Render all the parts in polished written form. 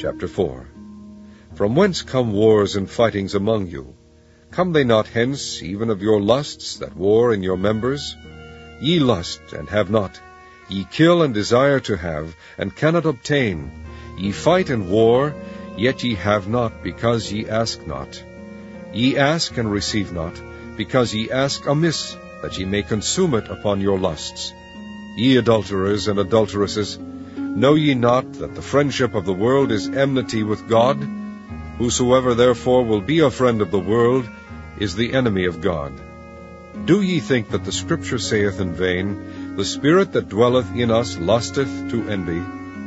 Chapter 4. From whence come wars and fightings among you? Come they not hence even of your lusts that war in your members? Ye lust, and have not. Ye kill and desire to have, and cannot obtain. Ye fight and war, yet ye have not, because ye ask not. Ye ask and receive not, because ye ask amiss, that ye may consume it upon your lusts. Ye adulterers and adulteresses, know ye not that the friendship of the world is enmity with God? Whosoever therefore will be a friend of the world is the enemy of God. Do ye think that the Scripture saith in vain, The Spirit that dwelleth in us lusteth to envy?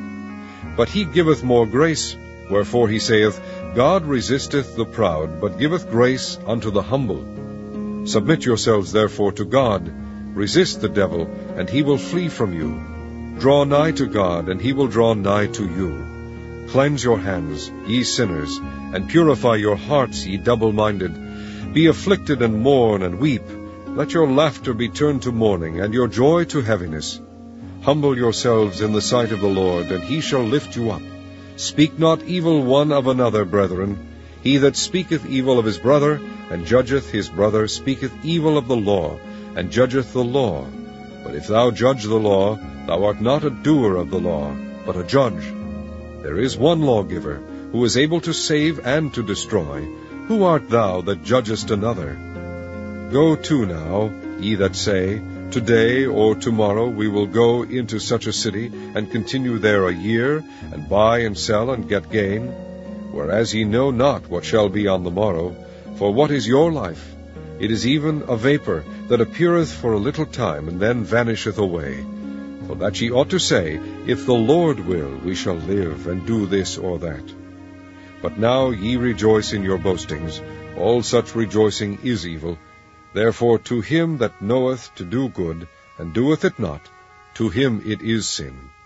But he giveth more grace, wherefore he saith, God resisteth the proud, but giveth grace unto the humble. Submit yourselves therefore to God. Resist the devil, and he will flee from you. Draw nigh to God, and he will draw nigh to you. Cleanse your hands, ye sinners, and purify your hearts, ye double-minded. Be afflicted, and mourn, and weep. Let your laughter be turned to mourning, and your joy to heaviness. Humble yourselves in the sight of the Lord, and he shall lift you up. Speak not evil one of another, brethren. He that speaketh evil of his brother, and judgeth his brother, speaketh evil of the law, and judgeth the law. But if thou judge the law, thou art not a doer of the law, but a judge. There is one lawgiver, who is able to save and to destroy. Who art thou that judgest another? Go to now, ye that say, Today or tomorrow we will go into such a city, and continue there a year, and buy and sell, and get gain. Whereas ye know not what shall be on the morrow. For what is your life? It is even a vapor, that appeareth for a little time, and then vanisheth away. For that ye ought to say, If the Lord will, we shall live, and do this or that. But now ye rejoice in your boastings. All such rejoicing is evil. Therefore to him that knoweth to do good, and doeth it not, to him it is sin.